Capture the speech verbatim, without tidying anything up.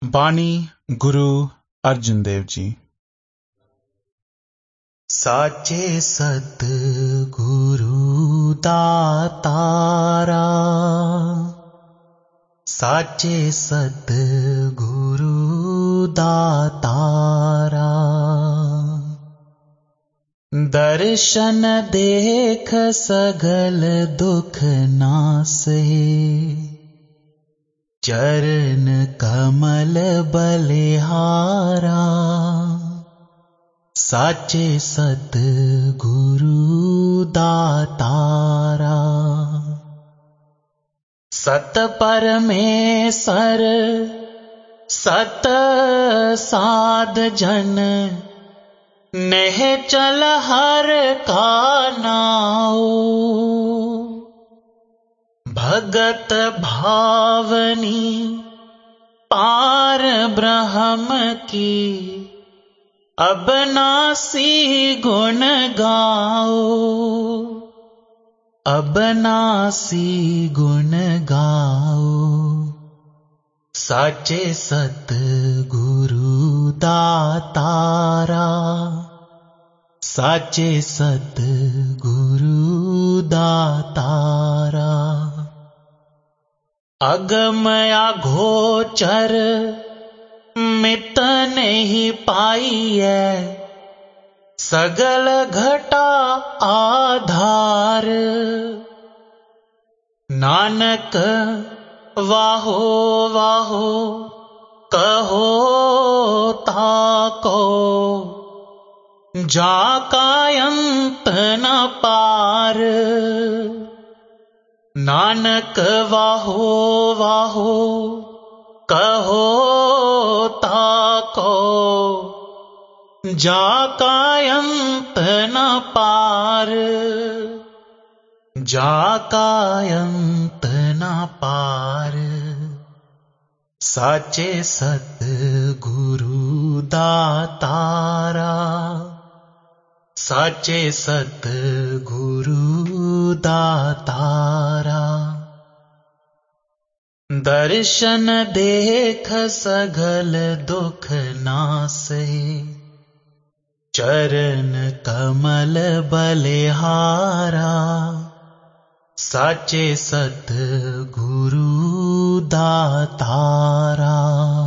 बाणी गुरु अर्जुन देव जी। साचे सतगुरु दातारा, साचे सतगुरु दातारा, दर्शन देख सगल दुख नासे, चरण कमल बलिहारा, साचे सतगुरु दातारा। सत परमेश्वर सत साध जन, नेह चल हर का नाओ, भगत भावनी पार ब्रह्म की, अबनासी गुण गाओ, अबनासी गुण गाओ, साचे सतगुरु दातारा, साचे सतगुरु दातारा। अगम अगोचर मित नहीं पाइए, सगल घटा आधार, नानक वाहो वाहो कहो ताको, जाका अंत न पार, नानक वाहो वाहो कहो ताको, जाका अंत न पार, जाका अंत न पार, साचे सतगुरु दातारा, साचे सतगुरु दातारा। दर्शन देख सगल दुख नासे, चरण कमल बलिहारा, साचे सतगुरु दातारा।